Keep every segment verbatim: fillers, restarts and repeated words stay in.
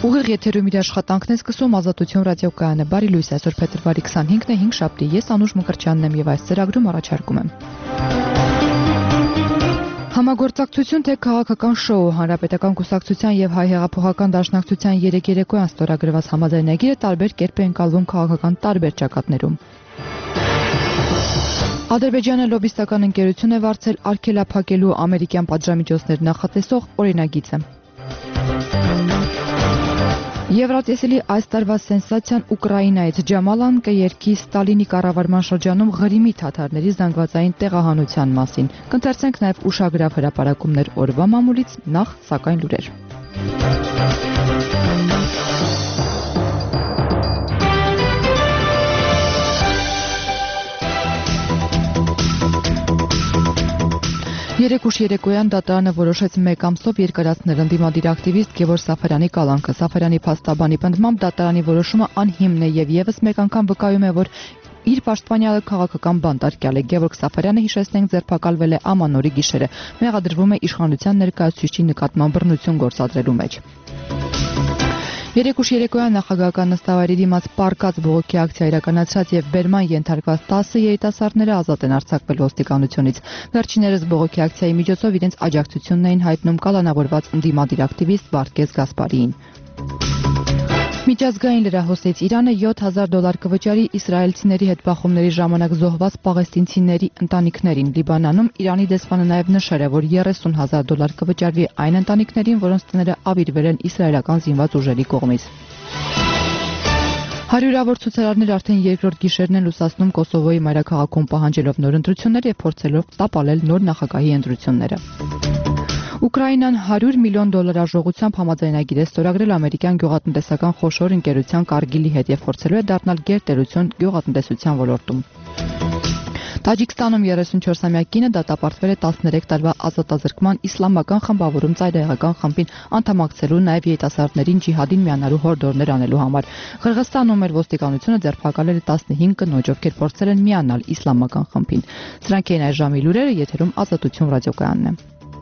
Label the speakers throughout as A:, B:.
A: Ուղիղ եթերում իր աշխատանքն է սկսում Ազատություն ռադիոկայանը։ Բարի լույս, այսօր փետրվարի քսանհինգն է, հինգշաբթի։ Ես Անուշ Մկրտչյանն եմ եւ այս ծրագրում առաջարկում եմ։ Համագործակցություն թե քաղաքական շոու Հանրապետական կուսակցության եւ Հայ հեղափոխական դաշնակցության երեք երեկոյան ստորագրված համաձայնագիրը տարբեր կերպ է ընկալվում քաղաքական տարբեր ճակատներում։ Ադրբեջանը լոբիստական ընկերություն է վարձել արգելափակելու ամերիկյան պատժամիջոցներ նախատեսող օրինագիծը։ Եվրատեսիլի այս տարվա սենսացիան Ուկրաինայից Ջամալան կերքի Ստալինի կառավարման շրջանում Ղրիմի թաթարների զանգվածային տեղահանության մասին։ Կընթերցենք նաև ուշագրավ հրապարակումներ օրվա մամուլից, նախ սակայն լուրեր։ Երեք ուշ երեկոյան դատարանը որոշեց մեկ ամսով երկարացնել ընդդիմադիր ակտիվիստ Գևորգ Սաֆարյանի կալանքը։ Սաֆարյանի փաստաբանի պնդմամբ դատարանի որոշումը անհիմն է եւ եւս մեկ անգամ վկայում է, որ իր պաշտպանյալը քաղաքական բանտարկյալ է։ Գևորգ Սաֆարյանը, հիշեցնենք, ձերբակալվել է ամանորի գիշերը։ Մեղադրվում է իշխանության ներկայացուցիչի նկատմամբ բռնություն գործադրելու մեջ։ Երեք ուշ երեկոյան նախագահական նստավայրի դիմաց պառկած բողոքի ակցիա իրականացրած եւ բերման ենթարկված տասը երիտասարդները ազատ են արձակվել ոստիկանությունից։ Վերջիններս բողոքի ակցիայի միջոցով իրենց աջակցությունն էին հայտնում կալանավորված ընդդիմադիր ակտիվիստ Վարդգես Գասպարիին։ Միջազգային լրահոսից Իրանը յոթ հազար դոլար կվճարի իսրայելցիների հետ բախումների ժամանակ զոհված պաղեստինցիների ընտանիքներին։ Լիբանանում Իրանի դեսպանը նաև նշել է, որ երեսուն հազար դոլար կվճարվի այն ընտանիքներին, որոնց տները ավիրվել են իսրայելական զինված ուժերի կողմից։ Հարյուրավոր ցուցարարներ արդեն երկրորդ գիշերն են լուսացնում Կոսովոյի մայրաքաղաքում պահանջելով նոր ընտրություններ եւ փորձելով տապալել նոր նախագահի ընտրությունները։ Ուկրաինան հարյուր միլիոն դոլար արժողությամբ համաձայնագիր է ստորագրել ամերիկյան գյուղատնտեսական խոշոր ընկերության Կարգիլի հետ եւ փորձելու է դառնալ գերտերություն գյուղատնտեսության ոլորտում։ Տաջիկստանում երեսունչորսամյա կինը դատապարտվել է տասներեք տարվա ազատազրկման իսլամական խմբավորում ծայրահեղական խմբին անդամակցելու նաև երիտասարդներին ջիհադին միանալու հորդորներ անելու համար։ Ղրղստանում մեր ոստիկանությունը ձերբակալել է տասնհինգ կնոջ, ովքեր փորձել են միանալ իսլամական խմբին։ Սրանք էին այս ժամի լուրերը, եթերում Ազատություն ռադիոկայանն է։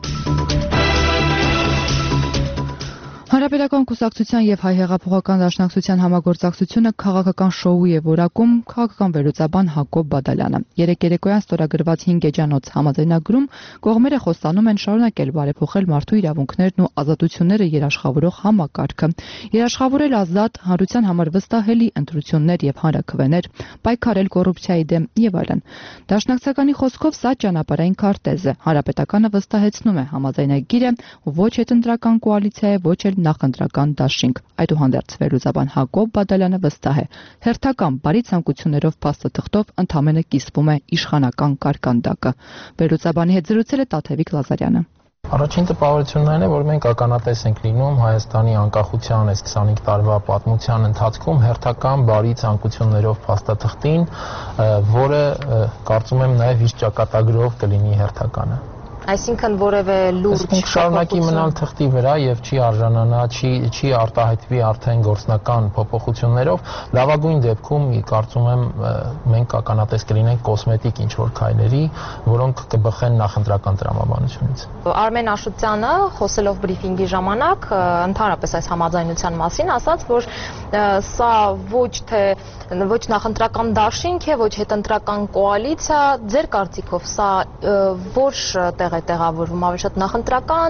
A: Հանրապետական կուսակցության եւ Հայ հեղափոխական դաշնակցության համագործակցությունը քաղաքական շոու է որակում քաղաքական վերլուծաբան Հակոբ Բադալյանը։ Երեք երեկոյան ստորագրված հինգ էջանոց համաձայնագրում կողմերը խոստանում են շարունակել բարեփոխել մարդու իրավունքներն ու ազատությունները երաշխավորող համակարգը, երաշխավորել ազատ, հանրության համար վստահելի ընտրություններ եւ հանրաքվեներ, պայքարել կոռուպցիայի դեմ եւ այլն։ Դաշնակցականի խոսքով սա ճանապարհային քարտեզ է։ Հանրապետականը վստահեցնում է համաձայնագիրը ոչ հետընտրական կոալիցիա է, ոչ էլ նախընտրական դաշինք։ Այդուհանդերձ վերլուծաբան Հակոբ Բադալյանը վստահ է, հերթական բարի ցանկություններով փաստաթղթով ընդհանրապես կիսվում է իշխանական կարկանդակը։ Վերլուծաբանի հետ զրուցել է Տաթևիկ Լազարյանը։
B: Առաջին տպավորությունն այն է, որ մենք ականատես ենք լինում Հայաստանի անկախության այս քսանհինգ տարվա պատմության ընթացքում հերթական բարի ցանկություններով փաստաթղթին, որը կարծում եմ նաև իր ճակատագրով կլինի հերթականը։
C: Այսինքն որևէ լուրջ
B: շարունակի մնալ թղթի վրա եւ չի արժանանա, չի չի արտահայտվի արդեն գործնական փոփոխություններով, լավագույն դեպքում կարծում եմ մենք ականատես կլինենք կոսմետիկ ինչ-որ քայլերի, որոնք կբխեն նախընտրական տրամաբանությունից։
C: Արմեն Աշոտյանը խոսելով բրիֆինգի ժամանակ ընդհանրապես այս համաձայնության մասին ասաց, որ սա ոչ թե ոչ նախընտրական դաշինք է, ոչ հետընտրական կոալիցիա, ձեր կարծիքով սա ոչ տեղ է տեղավորվում, ավելի շատ նախընտրական,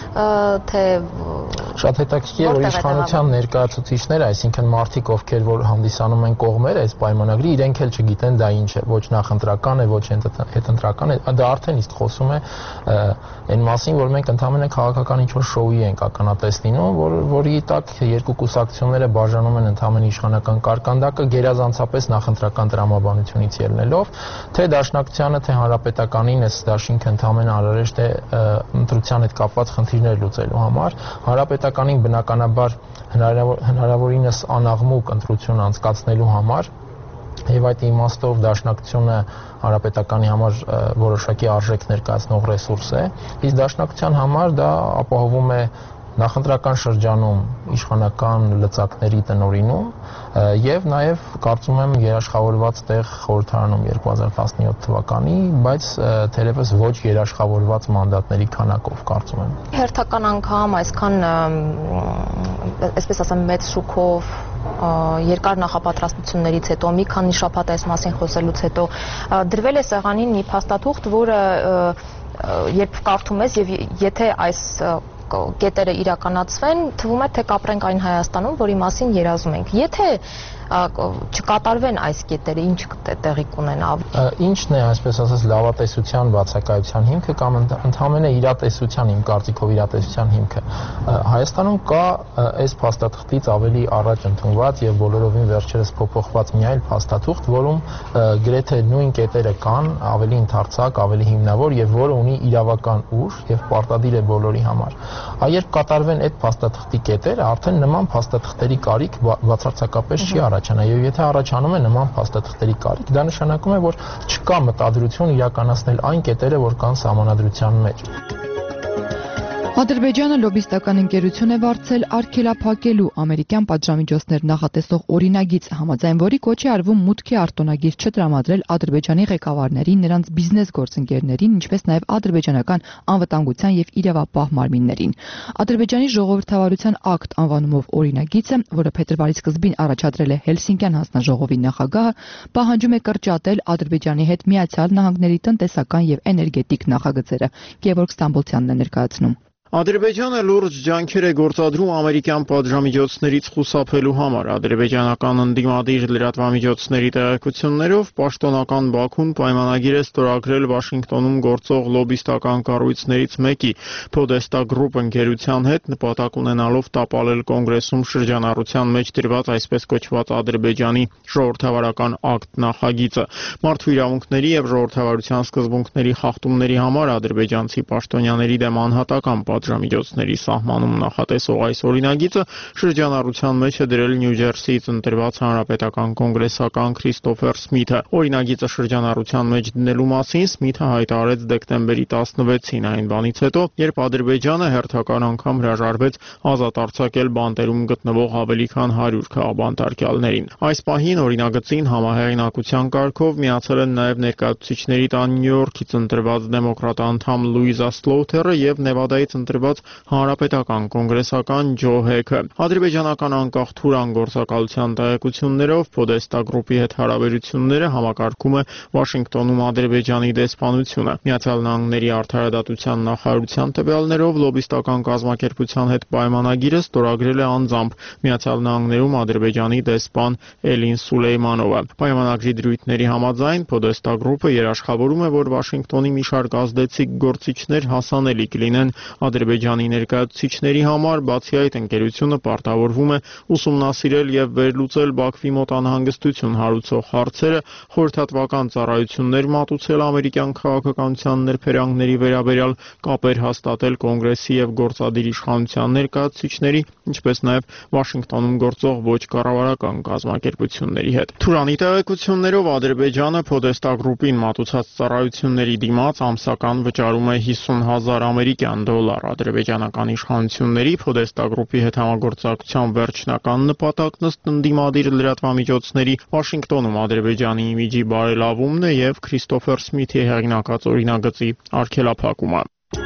C: թե
B: շատ հետաքրքիր է, որ իշխանության ներկայացուցիչները, այսինքն մարդիկ, ովքեր որ հանդիսանում են կողմերը այս պայմանագրի, իրենք էլ չգիտեն դա ինչ է, ոչ նախընտրական է, ոչ հետընտրական է, դա արդեն իսկ խոսում է այն մասին, որ մենք ընդհանրապես քաղաքական ինչ-որ շոուի ենք ականատես լինում, որ որի տակ երկու կուսակցությունները բաժանում են ընդհանրապես իշխանական կարկանդակը գերազանցապես նախընտրական տրամաբանությունից ելնելով, թե դաշնակցությանը, թե հանրապետականին այս դաշինքը ընդհանրապես անհրաժեշտ է ընտրության հետ կապված խնդիրներ լուծելու համար, հանրապետականին բնականաբար հնարավոր հնարավորինս անաղմուկ ընտրություն անցկացնելու համար եւ այդ իմաստով դաշնակցությունը հանրապետականի համար որոշակի արժեք ներկայացնող ռեսուրս է, իսկ դաշնակցության համար դա ապահովում է նախընտրական շրջանում իշխանական լծակների տնօրինում եւ նաեւ կարծում եմ երաշխավորված տեղ խորհրդարանում երկու հազար տասնյոթ թվականի, բայց թերևս ոչ երաշխավորված մանդատների քանակով կարծում եմ։
C: Հերթական անգամ այսքան այսպես ասեմ մեծ շուկով երկար նախապատրաստություններից հետո մի քանի շաբաթ այս մասին խոսելուց հետո դրվել է սեղանին մի փաստաթուղթ, որը երբ կարդում ես եւ եթե այս կետերը իրականացվեն, թվում է թե կապրենք այն Հայաստանում, որի մասին երազում ենք։ Եթե չկատարվեն այս կետերը, ինչ տեղի կունենա։
B: Ինչն է, այսպես ասած, լավատեսության բացակայության հիմքը կամ ընդհանրապես իրատեսության, իմ կարծիքով իրատեսության հիմքը։ Հայաստանում կա այս փաստաթղթից ավելի առաջ ընդունված եւ բոլորովին վերջերս փոփոխված մի այլ փաստաթուղթ, որում գրեթե նույն կետերը կան, ավելի ընդարձակ, ավելի հիմնավոր եւ որը ունի իրավական ուժ եւ պարտադիր է բոլորի համար։ Երբ կատարվեն այդ փաստաթղթի կետերը, արդեն նման փաստաթղթերի կարիք բացարձակապես չի առաջանա, եւ եթե առաջանում է նման փաստաթղթերի կարիք, դա նշանակում է, որ չկա մտադրություն իրականացնել այն կետերը, որ կան սահմանադրության մեջ։
A: Ադրբեջանը լոբիստական ընկերություն է վարձել արգելափակելու ամերիկյան պատժամիջոցներ նախատեսող օրինագիծ, համաձայն որի կոչ է արվում մուտքի արտոնագիր չտրամադրել Ադրբեջանի ղեկավարներին, նրանց բիզնես գործընկերներին, ինչպես նաև ադրբեջանական անվտանգության եւ իրավապահ մարմիններին։ Ադրբեջանի ժողովրդավարության ակտ անվանումով օրինագիծը, որը փետրվարի սկզբին առաջադրել է Հելսինկյան հանձնաժողովի նախագահը, պահանջում է կրճատել Ադրբեջանի հետ Միացյալ Նահանգների տնտեսական եւ էներգետիկ նախագծերը։ Գևորգ Ստամբոլցյանն է ներկայացնում։
D: Ադրբեջանը լուրջ ջանքեր է գործադրում ամերիկյան պատժամիջոցներից խուսափելու համար։ Ադրբեջանական ընդդիմադիր լրատվամիջոցների տեղեկություններով պաշտոնական Բաքուն պայմանագիր է ստորագրել Վաշինգտոնում գործող լոբիստական կառույցներից մեկի Podesta Group ընկերության հետ, նպատակ ունենալով տապալել կոնգրեսում շրջանառության մեջ դրված այսպես կոչված Ադրբեջանի ժողովրդավարական ակտ նախագիծը։ Մարդու իրավունքների եւ ժողովրդավարության սկզբունքների խախտումների համար ադրբեջանցի պաշտոնյաների դեմ անհատական պատժամիջոցների սահմանում նախատեսող այս օրինագիծը շրջանառության մեջ է դրել Նյու Ջերսիից ընտրված հանրապետական կոնգրեսական Քրիստոֆեր Սմիթը։ Օրինագիծը շրջանառության մեջ դնելու մասին Սմիթը հայտարարեց դեկտեմբերի տասնվեցին, այն բանից հետո, երբ Ադրբեջանը հերթական անգամ հրաժարվեց ազատ արձակել բանտերում գտնվող ավելի քան հարյուր քաղաքբանտարկյալներին։ Այս պահին օրինագծին համահեղինակության կարգով միացել են նաև ներկայացուցիչների տան Նյու Յորքից ընտրված դեմոկրատ անդամ Լուիզա Սլոութերը եւ Նևադայից ընտրված հանրապետական կոնգրեսական Ջո Հեքը։ Ադրբեջանական անկախ Թուրան գործակալության տեղեկություններով Podesta Group-ի հետ հարաբերությունները համակարգում է Վաշինգտոնում Ադրբեջանի դեսպանությունը։ Միացյալ Նահանգների արդարադատության նախարարության տվյալներով լոբիստական կազմակերպության հետ պայմանագիրը ստորագրել է անձամբ Միացյալ Նահանգներում Ադրբեջանի դեսպան Էլին Սուլեյմանովը։ Պայմանագրի դրույթների համաձայն Podesta Group-ը երաշխավորում է, որ Վաշինգտոնի մի շարք ազդեցիկ գործիչներ հասանելի կլինեն Ադրբեջանի ներկայացուցիչների համար, բացի այդ ընկերությունը պարտավորվում է ուսումնասիրել եւ վերլուծել Բաքվի մոտ անհանգստություն հարուցող հարցերը, խորհրդատվական ծառայություններ մատուցել ամերիկյան քաղաքականության ներფերանգների վերաբերյալ, կապեր հաստատել կոնգրեսի եւ գործադիր իշխանության ներկայացուցիչների, ինչպես նաեւ Վաշինգտոնում գործող ոչ կառավարական կազմակերպությունների հետ։ Թուրանի տեղեկություններով Ադրբեջանը Podesta Group-ին մատուցած ծառայությունների դիմաց ամսական վճարում է հիսուն հազար ամերիկյան դոլար։ Ադրբեջանական իշխանությունների Podesta Group-ի հետ համագործակցության վերջնական նպատակն ըստ ընդդիմադիր լրատվամիջոցների Վաշինգտոնում Ադրբեջանի իմիջի բարելավումն է եւ Քրիստոֆեր Սմիթի հեղինակած օրինագծի արգելափակումը։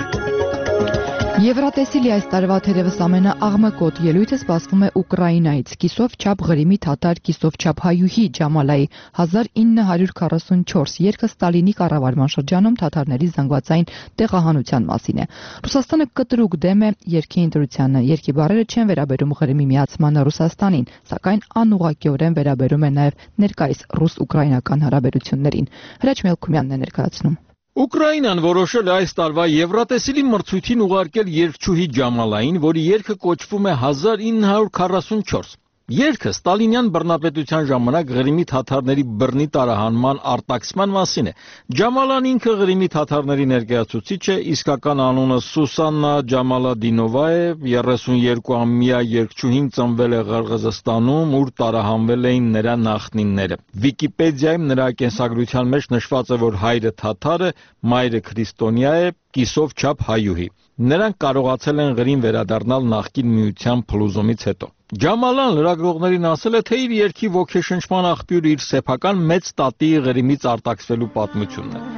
A: Եվրատեսիլի այս տարվա թերևս ամենաաղմկոտ ելույթը սպասվում է Ուկրաինայից։ Կիսով չափ Ղրիմի թաթար, կիսով չափ հայուհի Ջամալայի հազար ինը հարյուր քառասունչորս երգը Ստալինի կառավարման շրջանում թաթարների զանգվածային տեղահանության մասին է։ Ռուսաստանը կտրուկ դեմ է երգի ընտրությանը։ Երգի բառերը չեն վերաբերում Ղրիմի միացմանը Ռուսաստանին, սակայն անուղղակիորեն վերաբերում է նաև ներկայիս ռուս-ուկրաինական հարաբերություններին։ Հրաչ Մելքումյանն է ներկայացնում։
E: Ուկրաինան որոշել է այս տարվա Եվրատեսիլի մրցույթին ուղարկել երգչուհի Ջամալային, որի երգը կոչվում է հազար ինը հարյուր քառասունչորս։ Երգը Ստալինյան բռնապետության ժամանակ Ղրիմի թաթարների բռնի տարահանման արտաքսման մասին է։ Ջամալան ինքը Ղրիմի թաթարների ներկայացուցիչ է, իսկական անունը Սուսաննա Ջամալադինովա է, երեսունյոթամյա երգչուհին ծնվել է Ղրղզստանում, ուր տարահանվել էին նրա նախնիները։ Վիկիպեդիայում նրա կենսագրության մեջ նշված է, որ հայրը թաթար է, մայրը քրիստոնյա է, կիսով չափ հայուհի։ Նրանք կարողացել են Ղրիմ վերադառնալ նախկին միության փլուզումից հետո։ Ջամալան լրագրողներին ասել է, թե իր երգի ոգեշնչման աղբյուրը իր սեփական մեծ տատի Ղրիմից արտաքսվելու պատմությունն է։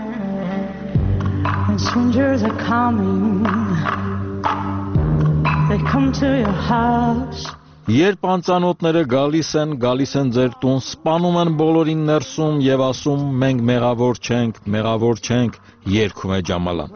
E: Երբ անծանոթները գալիս են, գալիս են ձեր տուն, սպանում են բոլորին ներսում եւ ասում մենք մեղավոր չենք, մեղավոր չենք, երգում է Ջամալան։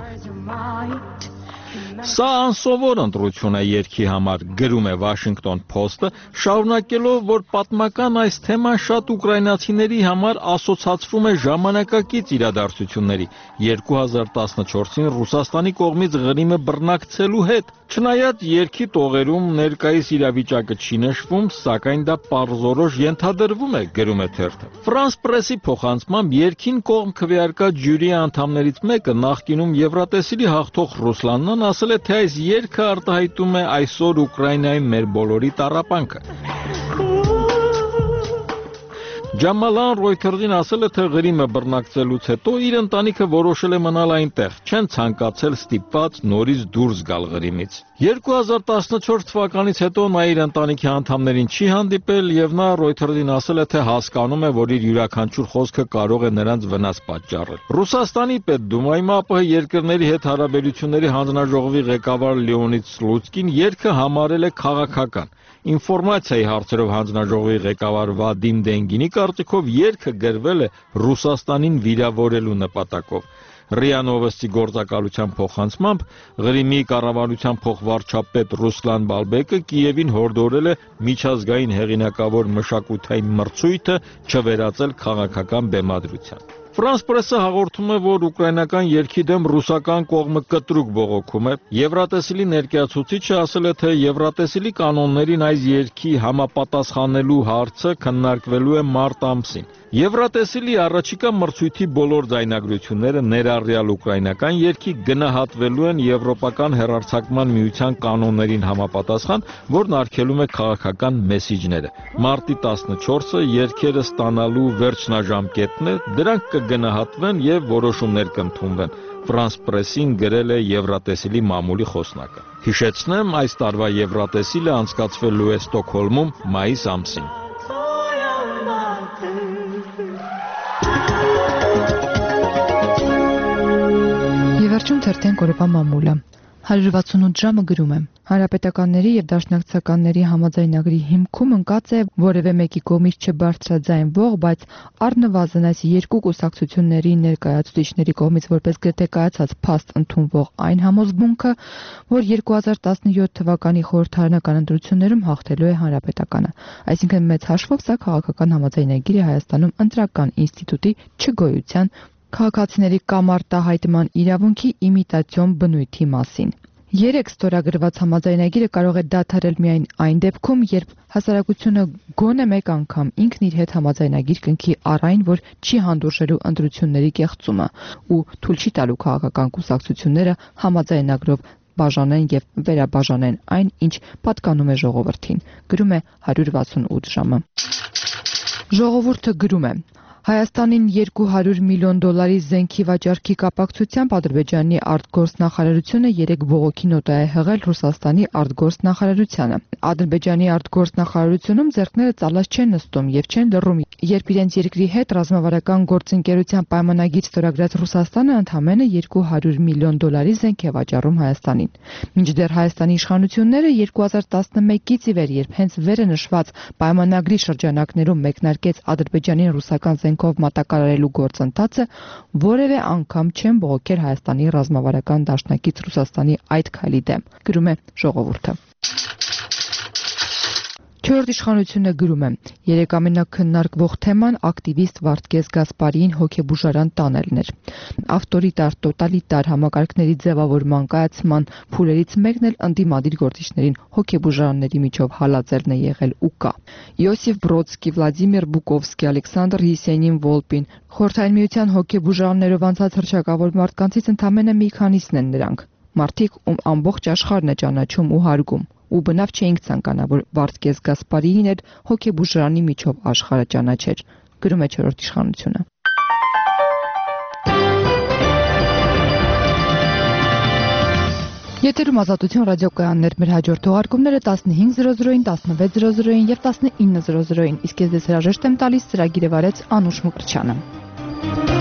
E: Սա անսովոր ընտրություն է երգի համար, գրում է Washington Post-ը, շարունակելով, որ պատմական այս թեման շատ ուկրաինացիների համար ասոցացվում է ժամանակակից իրադարձությունների, երկու հազար տասնչորսին Ռուսաստանի կողմից Ղրիմը բռնակցելու հետ։ Չնայած երգի տողերում ներկայիս իրավիճակը չի նշվում, սակայն դա պարզորոշ ենթադրվում է, գրում է թերթը։ France Press-ի փոխանցմամբ երգին կողմ քվեարկած ժյուրի անդամներից մեկը նախկինում Եվրատեսիլի հաղթող Ռուսլանն ասել է, թե այս երգը արտահայտում է այսօր Ուկրաինայի մեր բոլորի տառապանքը։ Ջամալան Ռոյթերին ասել է, թե Ղրիմը բռնակցելուց հետո իր ընտանիքը որոշել է մնալ այնտեղ, չեն ցանկացել ստիպված նորից դուրս գալ Ղրիմից։ երկու հազար տասնչորս թվականից հետո նա իր ընտանիքի անդամներին չի հանդիպել եւ նա Ռոյթերին ասել է, թե հասկանում է, որ իր յուրաքանչյուր խոսքը կարող է նրանց վնաս պատճառել։ Ռուսաստանի Պետդումայում ԱՊՀ երկրների հետ հարաբերությունների հանձնաժողովի ղեկավար Լեոնիդ Սլուցկին երգը համարել է քաղաքական։ Ինֆորմացիայի հարցերով հանձնաժողովի ղեկավար Վադիմ Դենգինի կարծիքով երգը գրվել է Ռուսաստանին վիրավորելու նպատակով։ ՌԻԱ Նովոստի գործակալության փոխանցմամբ Ղրիմի կառավարության փոխվարչապետ Ռուսլան Բալբեկը Կիևին հորդորել է միջազգային հեղինակավոր մշակութային մրցույթը չվերածել քաղաքական բեմադրության։ France Press-ը հաղորդում է, որ ուկրաինական երգի դեմ ռուսական կողմը կտրուկ բողոքում է։ Եվրատեսիլի ներկայացուցիչը ասել է, թե Եվրատեսիլի կանոններին այս երգի համապատասխանելու հարցը քննարկվելու է մարտ ամսին։ Եվրատեսիլի առաջիկա մրցույթի բոլոր ձայնագրությունները ներառյալ ուկրաինական երգի գնահատվելու են Եվրոպական հեռարձակման միության կանոններին համապատասխան, որն արգելում է քաղաքական մեսիջները։ Մարտի տասնչորսը երգերը ստանալու վերջնաժամկետն է, դրանք կգնահատվեն եւ որոշումներ կընդունվեն։ France Press-ին գրել է Եվրատեսիլի մամուլի խոսնակը։ Հիշեցնեմ, այս տարվա Եվրատեսիլը անցկացվելու է Ստոկհոլմում մայիս ամսին։
A: Վերջում թերթեն կորեպա մամուլը։ հարյուր վաթսունութ ժամը գրում է. Հանրապետականների եւ դաշնակցականների համաձայնագրի հիմքում ընկած է որևէ մեկի կողմից չբարձրաձայնվող, բայց առնվազն այս երկու կուսակցությունների ներկայացուցիչների կողմից որպես գրթե կայացած փաստ ընդունվող այն համոզմունքը, որ երկու հազար տասնյոթ թվականի խորհրդարանական ընտրություններում հաղթելու է Հանրապետականը։ Այսինքն մեծ հաշվով սա քաղաքական համաձայնագիր է Հայաստանում ընտրական ինստիտուտի չգոյության, քաղաքացիների կամարտահայտման իրավունքի իմիտացիոն բնույթի մասին։ Երեք ստորագրված համաձայնագիրը կարող է դադարել միայն այն դեպքում, երբ հասարակությունը գոնե մեկ անգամ ինքն իր հետ համաձայնագիր կնքի առ այն, որ չի հանդուրժելու ընտրությունների կեղծումը ու թույլ չի տալու քաղաքական կուսակցությունները համաձայնագրով բաժանեն եւ վերաբաժանեն այն, ինչ պատկանում է ժողովրդին, գրում է հարյուր վաթսունութ ժամը։ Ժողովուրդը գրում է. Հայաստանին երկու հարյուր միլիոն դոլարի զենքի վաճառքի կապակցությամբ Ադրբեջանի արտգործնախարարությունը երեք բողոքի նոտա է հղել Ռուսաստանի արտգործնախարարությանը։ Ադրբեջանի արտգործնախարարությունում ձեռքները ծալած չեն նստում եւ չեն լռում, երբ իրենց երկրի հետ ռազմավարական գործընկերության պայմանագիր ստորագրած Ռուսաստանը ընդամենը երկու հարյուր միլիոն դոլարի զենք է վաճառում Հայաստանին։ Մինչդեռ Հայաստանի իշխանությունները երկու հազար տասնմեկից ի վեր, երբ հենց վերը նշված պայմանագրի շրջանակներում մեկնարկեց Ադրբեջանին ռուսական զենքով մատակարարելու գործընթացը, որևէ անգամ չեն բողոքել Հայաստանի ռազմավարական դաշնակից Ռուսաստանի այդ քայլի դեմ, գրում է ժողովուրդը։ Չորրորդ իշխանությունը գրում է. երեք ամենակննարկվող թեման ակտիվիստ Վարդգես Գասպարիին հոգեբուժարան տանելն էր։ Ավտորիտար, տոտալիտար համակարգների ձևավորման կայացման փուլերից մեկն էլ ընդդիմադիր գործիչներին հոգեբուժարանների միջով հալածելն է եղել ու կա։ Յոսիֆ Բրոդսկի, Վլադիմիր Բուկովսկի, Ալեքսանդր Յեսենին Վոլպին, Խորհրդային Միության հոգեբուժարաններով անցած հռչակավոր մարդկանցից ընդամենը մի քանիսն են նրանք։ Մարդիկ, ում ամբողջ աշխարհն է ճանաչում ու հարգում, ու բնավ չէինք ցանկանա, որ Վարդգես Գասպարիին էր հոգեբուժարանի միջով աշխարհը ճանաչեր, գրում է չորրորդ իշխանությունը։ Եթերում Ազատություն ռադիոկայաններ, մեր հաջորդ թողարկումները տասնհինգ զրո զրոին, տասնվեց զրո զրոին եւ տասնինը զրո զրոին, իսկ ես ձեզ հրաժեշտ եմ տալիս ծրագիրը վարեց Անուշ Մկրտչյանը։